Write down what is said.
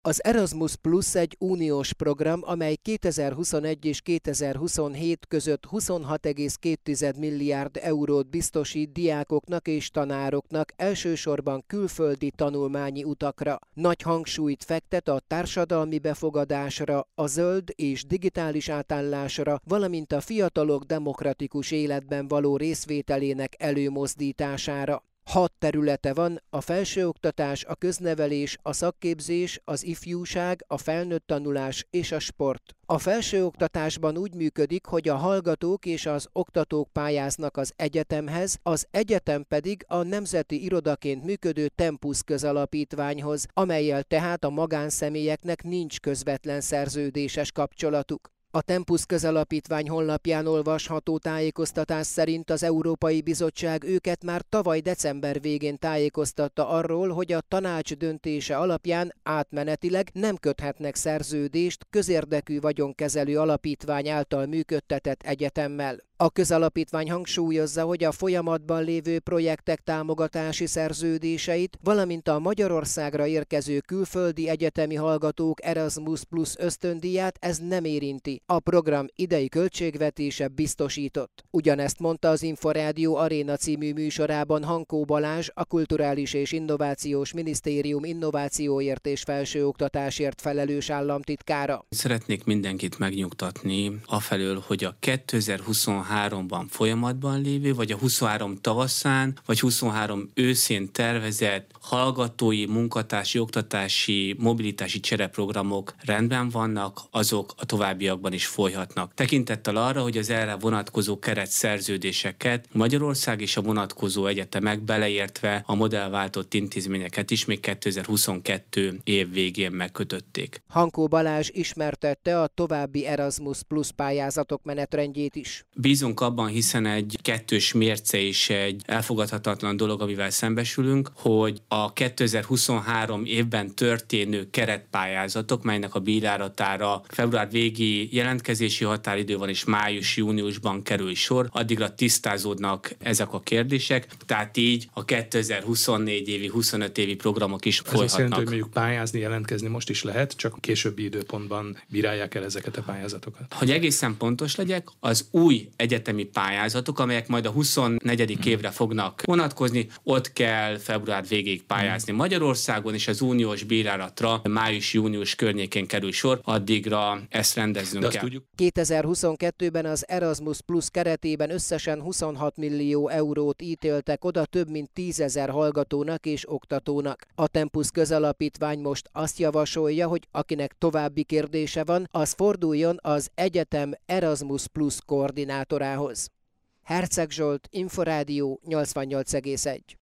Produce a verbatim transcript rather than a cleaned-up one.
Az Erasmus Plus egy uniós program, amely kétezer-huszonegy és kétezer-huszonhét között huszonhat egész két milliárd eurót biztosít diákoknak és tanároknak, elsősorban külföldi tanulmányi utakra. Nagy hangsúlyt fektet a társadalmi befogadásra, a zöld és digitális átállásra, valamint a fiatalok demokratikus életben való részvételének előmozdítására. Hat területe van: a felsőoktatás, a köznevelés, a szakképzés, az ifjúság, a felnőtt tanulás és a sport. A felsőoktatásban úgy működik, hogy a hallgatók és az oktatók pályáznak az egyetemhez, az egyetem pedig a nemzeti irodaként működő Tempus közalapítványhoz, amellyel tehát a magánszemélyeknek nincs közvetlen szerződéses kapcsolatuk. A Tempus közalapítvány honlapján olvasható tájékoztatás szerint az Európai Bizottság őket már tavaly december végén tájékoztatta arról, hogy a tanács döntése alapján átmenetileg nem köthetnek szerződést közérdekű vagyonkezelő alapítvány által működtetett egyetemmel. A közalapítvány hangsúlyozza, hogy a folyamatban lévő projektek támogatási szerződéseit, valamint a Magyarországra érkező külföldi egyetemi hallgatók Erasmus Plus ösztöndíját ez nem érinti. A program idei költségvetése biztosított. Ugyanezt mondta az Inforádió Aréna című műsorában Hankó Balázs, a Kulturális és Innovációs Minisztérium innovációért és felsőoktatásért felelős államtitkára. Szeretnék mindenkit megnyugtatni afelől, hogy a kétezer-huszonháromban folyamatban lévő, vagy a huszonhárom tavaszán, vagy huszonhárom őszén tervezett hallgatói, munkatársi, oktatási, mobilitási csereprogramok rendben vannak, azok a továbbiakban is folyhatnak. Tekintettel arra, hogy az erre vonatkozó keretszerződéseket Magyarország és a vonatkozó egyetemek, beleértve a modellváltott intézményeket is még kétezer-huszonkettő év végén megkötötték. Hankó Balázs ismertette a további Erasmus Plus pályázatok menetrendjét is. Bízunk abban, hiszen egy kettős mérce és egy elfogadhatatlan dolog, amivel szembesülünk, hogy a kétezer-huszonhárom évben történő keretpályázatok, melynek a bírálatára február végi jelentkezési határidő van, és május-júniusban kerül sor, addigra tisztázódnak ezek a kérdések, tehát így a kétezer-huszonnégy évi, huszonöt évi programok is folyhatnak. Ez azt jelenti, hogy mondjuk pályázni, jelentkezni most is lehet, csak későbbi időpontban bírálják el ezeket a pályázatokat. Hogy egészen pontos legyek, az új egyetemi pályázatok, amelyek majd a huszonnegyedik évre fognak vonatkozni, ott kell február végéig pályázni Magyarországon, és az uniós bírálatra május-június környékén kerül sor, addigra ezt rendeznünk kell. Tudjuk. kétezer-huszonkettőben az Erasmus Plus keretében összesen huszonhat millió eurót ítéltek oda több mint tízezer hallgatónak és oktatónak. A Tempus közalapítvány most azt javasolja, hogy akinek további kérdése van, az forduljon az egyetem Erasmus Plus koordinátorához. Herceg Zsolt, Inforádió nyolcvannyolc egész egy.